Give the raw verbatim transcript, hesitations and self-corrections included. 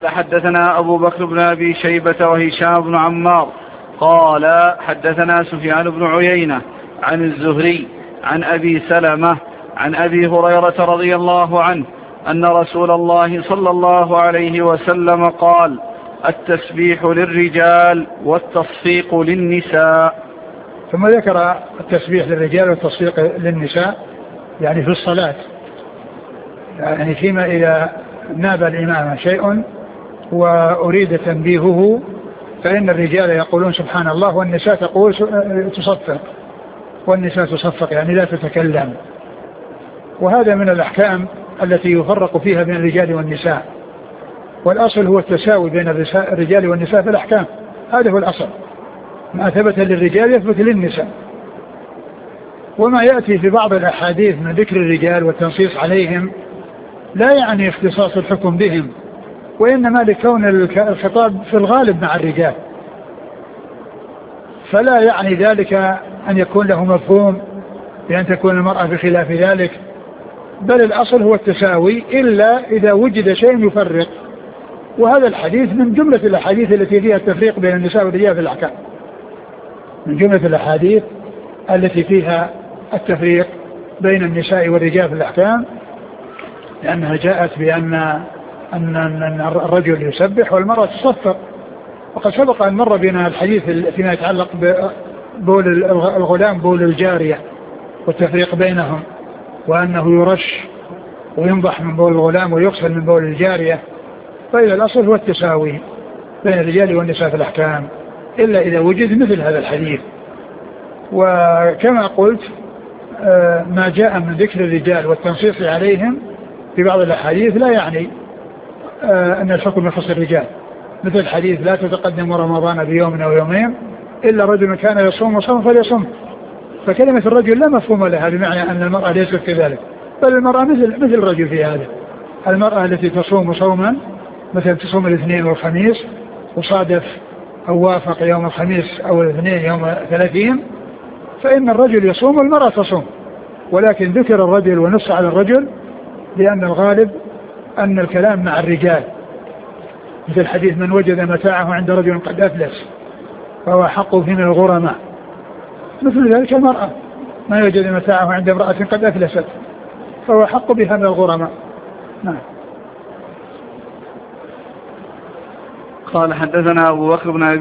حدثنا أبو بكر بن أبي شيبة وهشام بن عمار قال حدثنا سفيان بن عيينة عن الزهري عن أبي سلمة عن أبي هريرة رضي الله عنه أن رسول الله صلى الله عليه وسلم قال: التسبيح للرجال والتصفيق للنساء. ثم ذكر التسبيح للرجال والتصفيق للنساء يعني في الصلاة، يعني فيما إذا ناب الإمام شيء وأريد تنبيهه فإن الرجال يقولون سبحان الله والنساء تقول تصفق، والنساء تصفق يعني لا تتكلم. وهذا من الأحكام التي يفرق فيها بين الرجال والنساء، والأصل هو التساوي بين الرجال والنساء في الأحكام، هذا هو الأصل، ما ثبت للرجال يثبت للنساء. وما يأتي في بعض الأحاديث من ذكر الرجال والتنصيص عليهم لا يعني اختصاص الحكم بهم، وإنما لكون الخطاب في الغالب مع الرجال، فلا يعني ذلك أن يكون له مفهوم بأن تكون المرأة بخلاف ذلك، بل الأصل هو التساوي إلا إذا وجد شيء يفرق، وهذا الحديث من جملة الأحاديث التي فيها التفريق بين النساء والرجال في الأحكام، من جملة الأحاديث التي فيها التفريق بين النساء والرجال في الأحكام، لأنها جاءت بأن أن أن الرجل يسبح والمرأة تصفق. وقد سبق أن مر بنا الحديث فيما يتعلق ببول الغلام بول الجارية والتفريق بينهم، وأنه يرش وينضح من بول الغلام ويغسل من بول الجارية. فإذا الأصل هو التساوي بين الرجال والنساء في الأحكام إلا إذا وجد مثل هذا الحديث. وكما قلت ما جاء من ذكر الرجال والتنصيص عليهم في بعض الأحاديث لا يعني أن الحكم يخص الرجال، مثل الحديث لا تتقدم رمضان بيوم أو يومين إلا رجل كان يصوم وصوم فليصوم، فكلمة الرجل لا مفهوم لها بمعنى أن المرأة ليست كذلك، بل المرأة مثل مثل الرجل في هذا. المرأة التي تصوم صوما مثل تصوم الاثنين والخميس وصادف أو وافق يوم الخميس أو الاثنين يوم ثلاثين، فإن الرجل يصوم والمرأة تصوم، ولكن ذكر الرجل ونص على الرجل لأن الغالب أن الكلام مع الرجال، مثل الحديث من وجد متاعه عند رجل قد أفلس فهو حقه من الغرماء، مثل ذلك المرأة ما وجد متاعه عند امرأة قد أفلست فهو حق بها من الغرماء. نعم. قال حدثنا أبو بكر بن